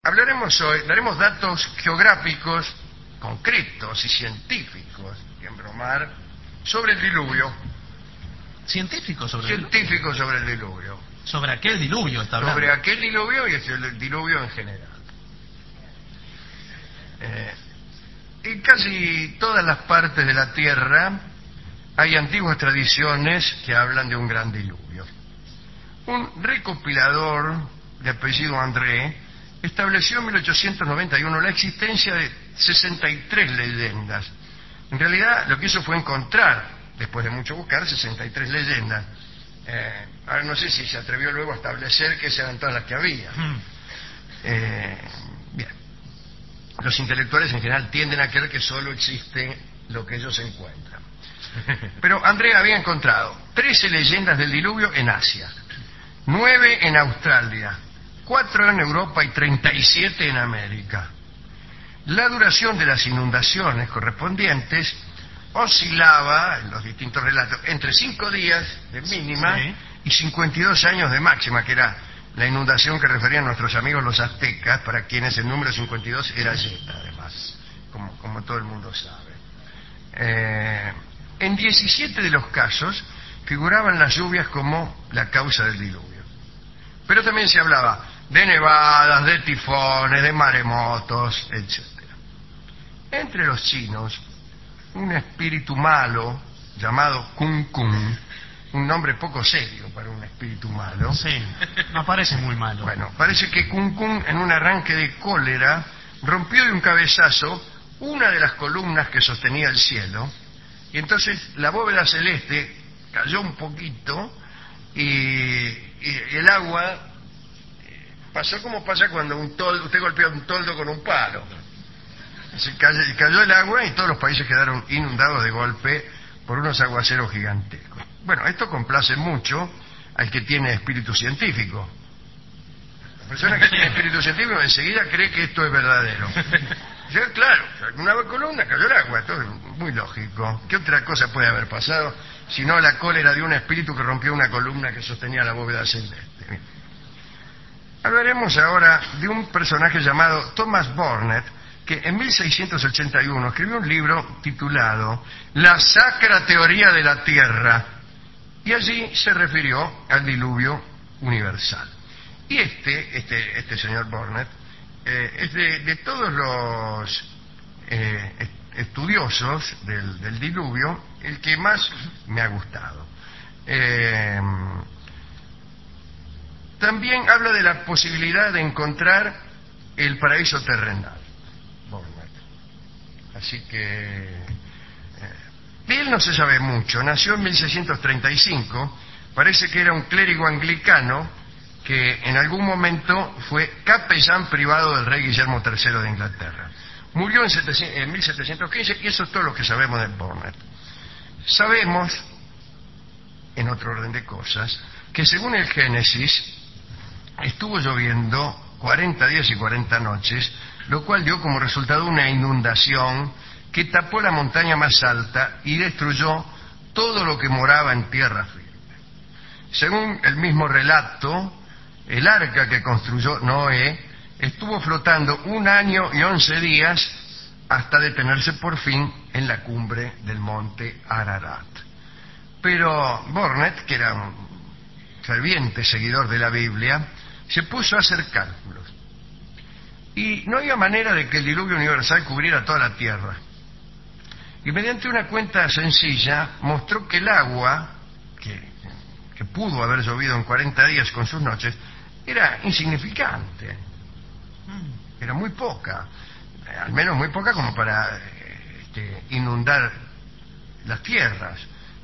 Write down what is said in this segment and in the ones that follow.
Hablaremos hoy, daremos datos geográficos concretos y científicos, que embromar, sobre el diluvio. ¿Científico sobre el diluvio? Científicos sobre el diluvio. ¿Sobre aquel diluvio está hablando? Sobre aquel diluvio y el diluvio en general. En casi todas las partes de la Tierra hay antiguas tradiciones que hablan de un gran diluvio. Un recopilador de apellido André estableció en 1891 la existencia de 63 leyendas. En realidad lo que hizo fue encontrar, después de mucho buscar, 63 leyendas. Ahora no sé si se atrevió luego a establecer que esas eran todas las que había. Bien. Los intelectuales en general tienden a creer que solo existe lo que ellos encuentran. Pero André había encontrado 13 leyendas del diluvio en Asia, 9 en Australia, 4 en Europa y 37 en América. La duración de las inundaciones correspondientes oscilaba, en los distintos relatos, entre 5 días de mínima y 52 años de máxima, que era la inundación que referían nuestros amigos los aztecas, para quienes el número 52 era Yeta, además, como todo el mundo sabe. En 17 de los casos figuraban las lluvias como la causa del diluvio. Pero también se hablaba de nevadas, de tifones, de maremotos, etc. Entre los chinos, un espíritu malo llamado Kun Kun, un nombre poco serio para un espíritu malo. Sí, no parece muy malo. Bueno, parece que Kun Kun, en un arranque de cólera, rompió de un cabezazo una de las columnas que sostenía el cielo, y entonces la bóveda celeste cayó un poquito y el agua pasó como pasa cuando usted golpea un toldo con un palo. Cayó el agua y todos los países quedaron inundados de golpe por unos aguaceros gigantescos. Bueno, esto complace mucho al que tiene espíritu científico. La persona que tiene espíritu científico enseguida cree que esto es verdadero. Ya, claro, una columna cayó el agua, esto es muy lógico. ¿Qué otra cosa puede haber pasado si no la cólera de un espíritu que rompió una columna que sostenía la bóveda celeste? Bien. Hablaremos ahora de un personaje llamado Thomas Burnet, que en 1681 escribió un libro titulado La Sacra Teoría de la Tierra, y allí se refirió al diluvio universal. Y este señor Burnet es de todos los estudiosos del diluvio el que más me ha gustado. También habla de la posibilidad de encontrar el paraíso terrenal. Así que de él no se sabe mucho. Nació en 1635, parece que era un clérigo anglicano que en algún momento fue capellán privado del rey Guillermo III de Inglaterra. Murió en 1715 y eso es todo lo que sabemos de Burnet. Sabemos, en otro orden de cosas, que según el Génesis estuvo lloviendo 40 días y 40 noches, lo cual dio como resultado una inundación que tapó la montaña más alta y destruyó todo lo que moraba en tierra firme. Según el mismo relato, el arca que construyó Noé estuvo flotando 1 año y 11 días hasta detenerse por fin en la cumbre del monte Ararat. Pero Burnet, que era un ferviente seguidor de la Biblia, se puso a hacer cálculos. Y no había manera de que el diluvio universal cubriera toda la tierra. Y mediante una cuenta sencilla mostró que el agua, que pudo haber llovido en 40 días con sus noches, era insignificante. Era muy poca. Al menos muy poca como para inundar las tierras.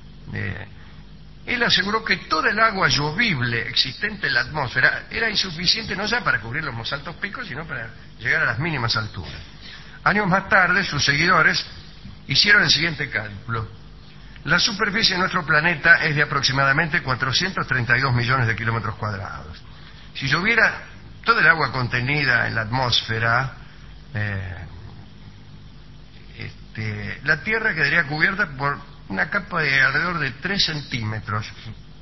Él aseguró que toda el agua llovible existente en la atmósfera era insuficiente no ya para cubrir los más altos picos, sino para llegar a las mínimas alturas. Años más tarde, sus seguidores hicieron el siguiente cálculo. La superficie de nuestro planeta es de aproximadamente 432 millones de kilómetros cuadrados. Si lloviera toda el agua contenida en la atmósfera, la Tierra quedaría cubierta por una capa de alrededor de 3 centímetros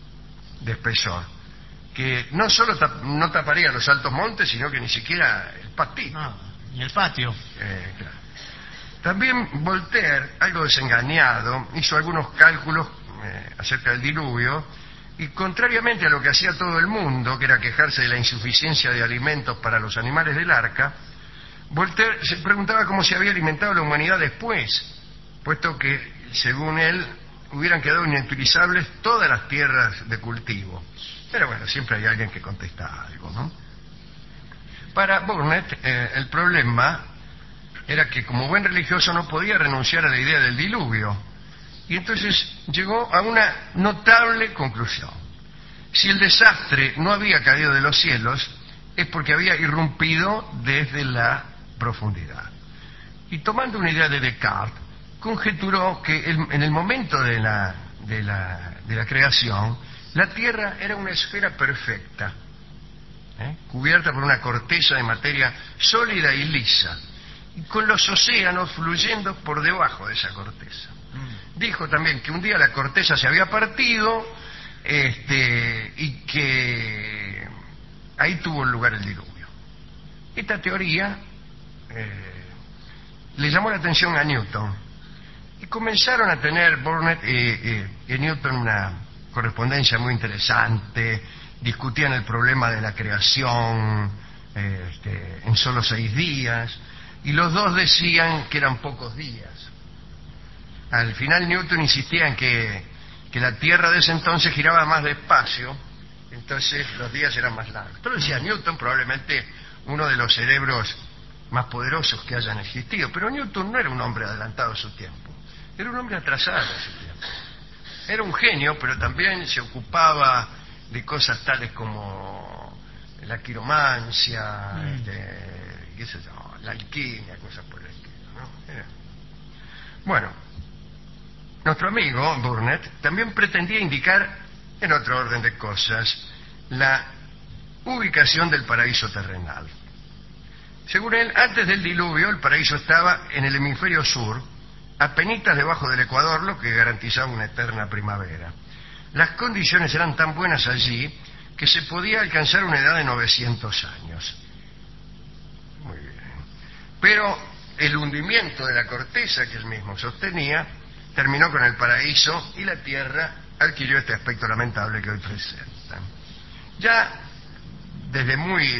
de espesor, que no solo no taparía los altos montes, sino que ni siquiera el patito. ¿Y el patio? Claro. También Voltaire, algo desengañado, hizo algunos cálculos acerca del diluvio y, contrariamente a lo que hacía todo el mundo, que era quejarse de la insuficiencia de alimentos para los animales del arca, Voltaire se preguntaba cómo se había alimentado la humanidad después, puesto que, según él, hubieran quedado inutilizables todas las tierras de cultivo. Pero bueno, siempre hay alguien que contesta algo, ¿no? Para Burnet, el problema era que, como buen religioso, no podía renunciar a la idea del diluvio. Y entonces llegó a una notable conclusión. Si el desastre no había caído de los cielos, es porque había irrumpido desde la profundidad. Y, tomando una idea de Descartes, conjeturó que en el momento de la creación, la Tierra era una esfera perfecta, cubierta por una corteza de materia sólida y lisa, y con los océanos fluyendo por debajo de esa corteza. Dijo también que un día la corteza se había partido y que ahí tuvo lugar el diluvio. Esta teoría le llamó la atención a Newton, y comenzaron a tener Burnet y Newton una correspondencia muy interesante. Discutían el problema de la creación en solo 6 días, y los dos decían que eran pocos días. Al final Newton insistía en que la Tierra de ese entonces giraba más despacio, entonces los días eran más largos. Esto lo decía Newton, probablemente uno de los cerebros más poderosos que hayan existido, pero Newton no era un hombre adelantado a su tiempo, era un hombre atrasado a su tiempo. Era un genio, pero también se ocupaba de cosas tales como la quiromancia, qué sé yo, la alquimia, cosas por el estilo, ¿no? Bueno, nuestro amigo Burnet también pretendía indicar, en otro orden de cosas, la ubicación del paraíso terrenal. Según él, antes del diluvio, el paraíso estaba en el hemisferio sur, apenitas debajo del ecuador, lo que garantizaba una eterna primavera. Las condiciones eran tan buenas allí que se podía alcanzar una edad de 900 años. Muy bien. Pero el hundimiento de la corteza que él mismo sostenía terminó con el paraíso, y la Tierra adquirió este aspecto lamentable que hoy presenta. Ya desde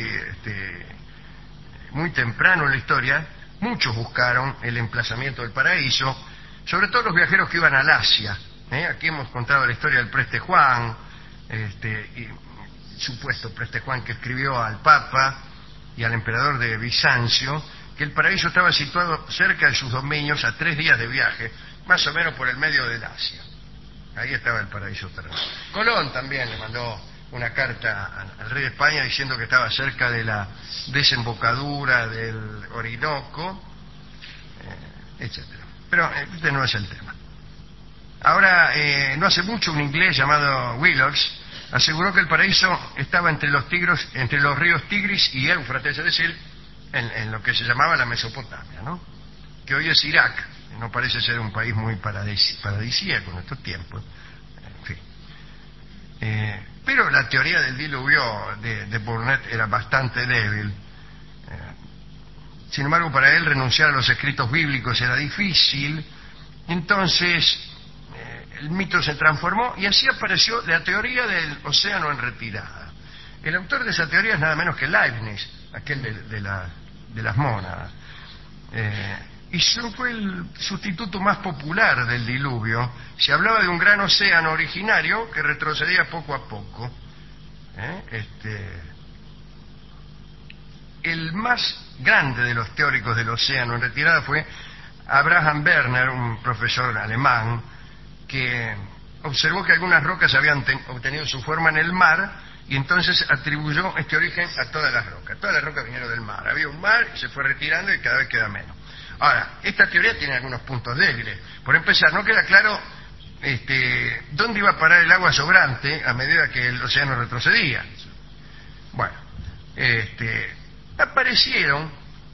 muy temprano en la historia, muchos buscaron el emplazamiento del paraíso, sobre todo los viajeros que iban al Asia. Aquí hemos contado la historia del Preste Juan, supuesto Preste Juan, que escribió al Papa y al emperador de Bizancio que el paraíso estaba situado cerca de sus dominios, a 3 días de viaje, más o menos por el medio del Asia. Ahí estaba el paraíso terrenal. Colón también le mandó una carta al rey de España diciendo que estaba cerca de la desembocadura del Orinoco, etcétera. Pero este no es el tema. Ahora, no hace mucho, un inglés llamado Willox aseguró que el paraíso estaba entre los ríos Tigris y Éufrates, es decir, en lo que se llamaba la Mesopotamia, ¿no? Que hoy es Irak. No parece ser un país muy paradisíaco en estos tiempos. En fin. Pero la teoría del diluvio de Burnet era bastante débil. Sin embargo, para él renunciar a los escritos bíblicos era difícil. Entonces el mito se transformó y así apareció la teoría del océano en retirada. El autor de esa teoría es nada menos que Leibniz, aquel de las mónadas. Y fue el sustituto más popular del diluvio. Se hablaba de un gran océano originario que retrocedía poco a poco. El más grande de los teóricos del océano en retirada fue Abraham Werner, un profesor alemán, que observó que algunas rocas habían obtenido su forma en el mar, y entonces atribuyó este origen a todas las rocas. Todas las rocas vinieron del mar. Había un mar y se fue retirando y cada vez queda menos. Ahora, esta teoría tiene algunos puntos débiles. Por empezar, no queda claro dónde iba a parar el agua sobrante a medida que el océano retrocedía. Bueno, aparecieron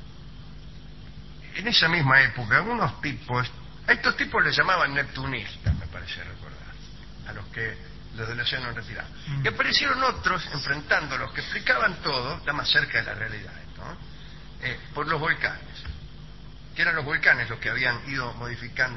en esa misma época unos tipos, a estos tipos les llamaban neptunistas, me parece recordar, a los del océano en retirada. Y aparecieron otros enfrentándolos que explicaban todo, está más cerca de la realidad esto, ¿no? por los volcanes, que eran los volcanes los que habían ido modificando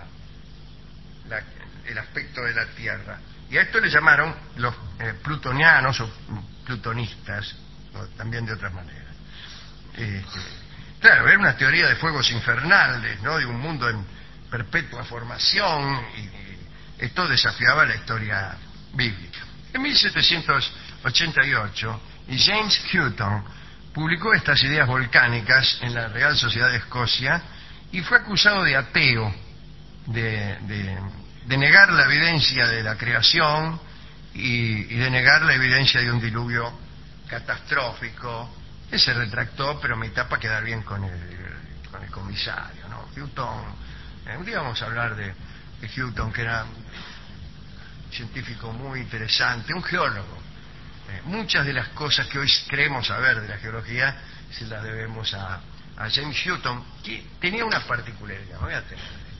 el aspecto de la Tierra. Y a esto le llamaron los plutonianos o plutonistas, o también de otras maneras. Claro, era una teoría de fuegos infernales, ¿no? De un mundo en perpetua formación, y esto desafiaba la historia bíblica. En 1788, James Hutton publicó estas ideas volcánicas en la Real Sociedad de Escocia y fue acusado de ateo, de negar la evidencia de la creación y de negar la evidencia de un diluvio catastrófico. Él se retractó, pero me para quedar bien con el comisario, ¿no? Hutton, un día vamos a hablar de Hutton, que era un científico muy interesante, un geólogo. Muchas de las cosas que hoy creemos saber de la geología se las debemos a James Hutton, que tenía una particularidad. Voy a tener.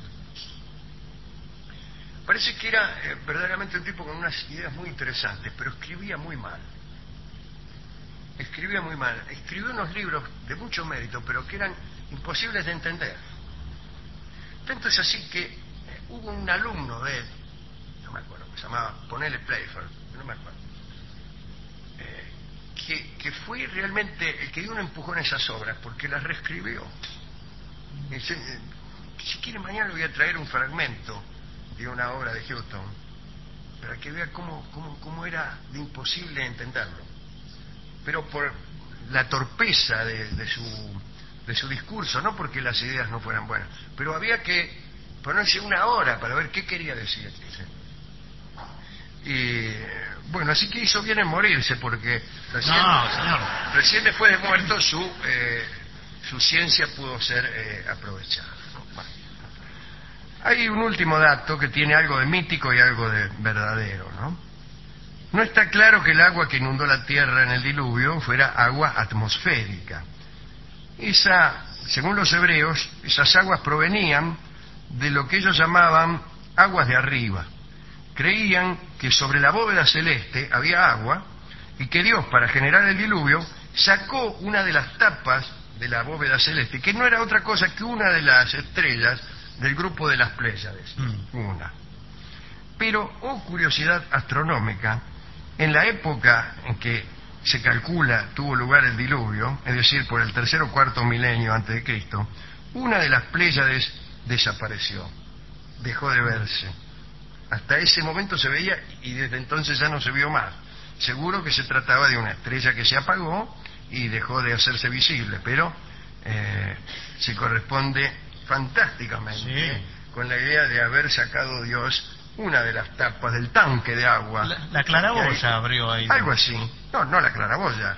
Parece que era verdaderamente un tipo con unas ideas muy interesantes, pero escribía muy mal. Escribió unos libros de mucho mérito, pero que eran imposibles de entender. Tanto es así que hubo un alumno de él, no me acuerdo, se llamaba Ponele Playfair, no me acuerdo, que fue realmente el que dio un empujón a esas obras, porque las reescribió. Si quiere, mañana le voy a traer un fragmento de una obra de Hutton para que vea cómo era de imposible entenderlo, pero por la torpeza de su discurso, no porque las ideas no fueran buenas, pero había que ponerse una hora para ver qué quería decir. Y bueno, así que hizo bien en morirse, porque recién después de muerto su ciencia pudo ser aprovechada. Bueno. Hay un último dato que tiene algo de mítico y algo de verdadero, ¿no? No está claro que el agua que inundó la Tierra en el diluvio fuera agua atmosférica. Según los hebreos, esas aguas provenían de lo que ellos llamaban aguas de arriba. Creían que sobre la bóveda celeste había agua y que Dios, para generar el diluvio, sacó una de las tapas de la bóveda celeste, que no era otra cosa que una de las estrellas del grupo de las Pléyades. Una. Pero, curiosidad astronómica, en la época en que se calcula tuvo lugar el diluvio, es decir, por el tercer o cuarto milenio antes de Cristo, una de las Pléyades desapareció, dejó de verse. Hasta ese momento se veía y desde entonces ya no se vio más. Seguro que se trataba de una estrella que se apagó y dejó de hacerse visible, pero se corresponde fantásticamente con la idea de haber sacado Dios una de las tapas del tanque de agua. La claraboya abrió ahí. Algo así. No la claraboya.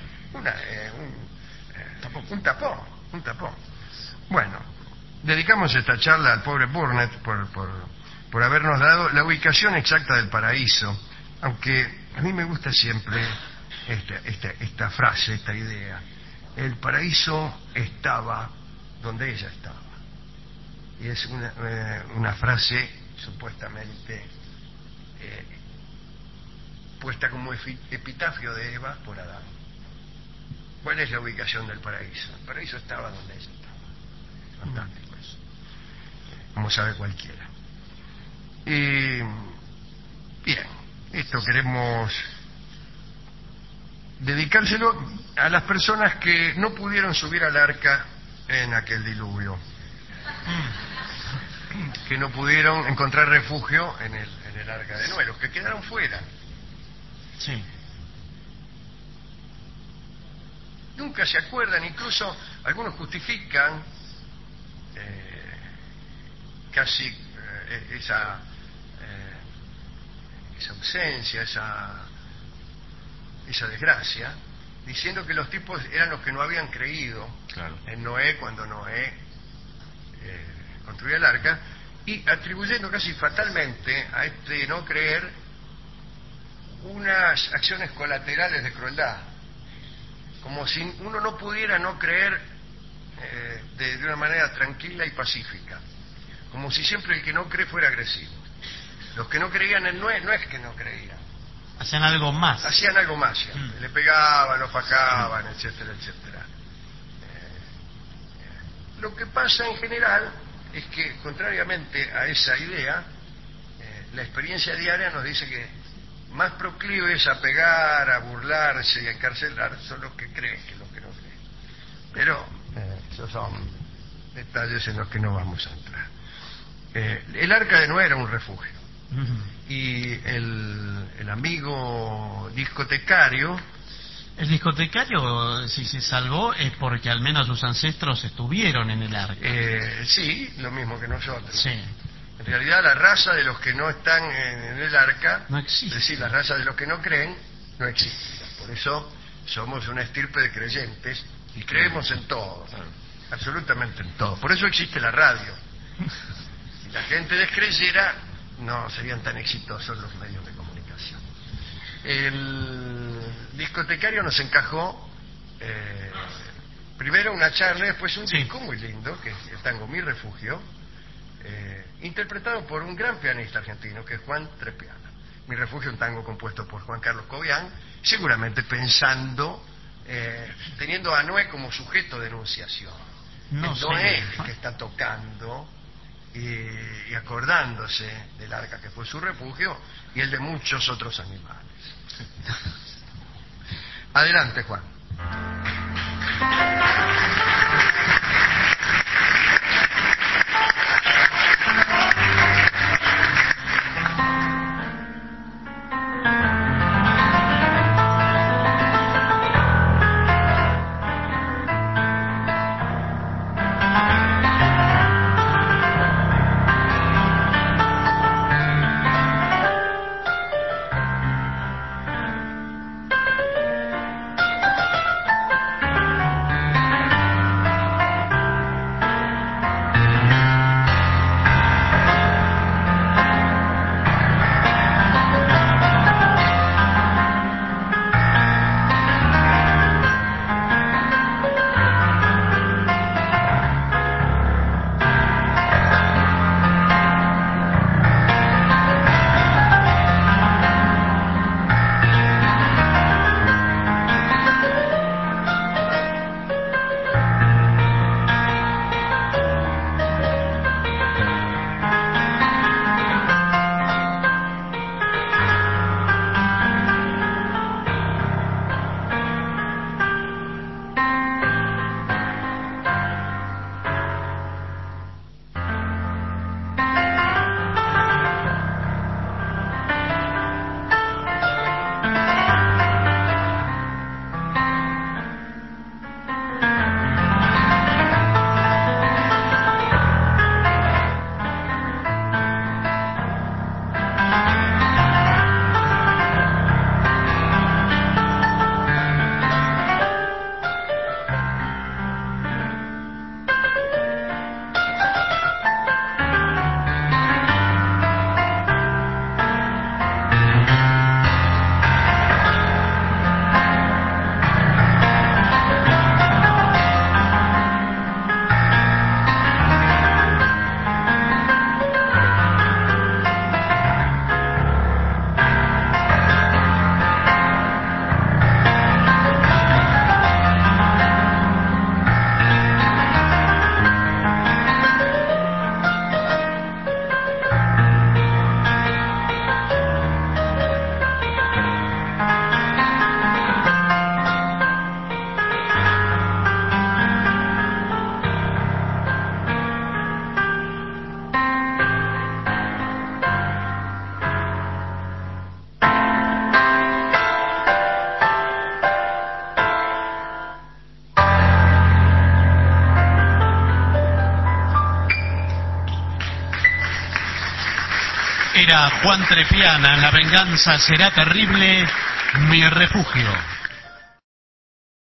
Un tapón. Bueno, dedicamos esta charla al pobre Burnett por habernos dado la ubicación exacta del paraíso, aunque a mí me gusta siempre esta frase, esta idea. El paraíso estaba donde ella estaba. Y es una frase supuestamente puesta como epitafio de Eva por Adán. ¿Cuál es la ubicación del paraíso? El paraíso estaba donde ella estaba. Fantástico eso. Como sabe cualquiera. Bien, esto queremos dedicárselo a las personas que no pudieron subir al arca en aquel diluvio, que no pudieron encontrar refugio en el arca de Noé, los que quedaron fuera. Sí. Nunca se acuerdan, incluso algunos justifican casi esa ausencia, esa desgracia, diciendo que los tipos eran los que no habían creído en Noé cuando Noé construía el arca, y atribuyendo casi fatalmente a este no creer unas acciones colaterales de crueldad, como si uno no pudiera no creer de una manera tranquila y pacífica, como si siempre el que no cree fuera agresivo. Los que no creían en Noé no es que no creían, hacían algo más. Hacían algo más, le pegaban, lo fajaban, etcétera, etcétera. Lo que pasa en general es que, contrariamente a esa idea, la experiencia diaria nos dice que más proclives a pegar, a burlarse y a encarcelar son los que creen que los que no creen. Pero esos son detalles en los que no vamos a entrar. El Arca de Noé era un refugio. Y el amigo discotecario... El discotecario, si se salvó, es porque al menos sus ancestros estuvieron en el arca. Sí, lo mismo que nosotros. Sí. En realidad la raza de los que no están en el arca, no existe. Es decir, la raza de los que no creen, no existe. Por eso somos una estirpe de creyentes y creemos en todo, absolutamente en todo. Por eso existe la radio. Si la gente descreyera, no serían tan exitosos los medios de comunicación. El discotecario nos encajó primero una charla, después un disco muy lindo, que es el tango Mi Refugio, interpretado por un gran pianista argentino, que es Juan Trespiana. Mi Refugio, un tango compuesto por Juan Carlos Cobian, seguramente pensando, teniendo a Noé como sujeto de enunciación. Noé el que está tocando y acordándose del arca que fue su refugio y el de muchos otros animales. Adelante, Juan. Era Juan Trespiana, La venganza será terrible, Mi refugio.